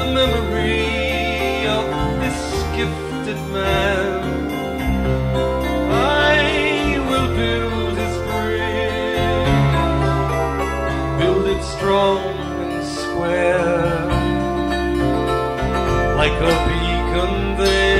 memory of this gifted man. I will build his bridge, build it strong and square, like a beacon there.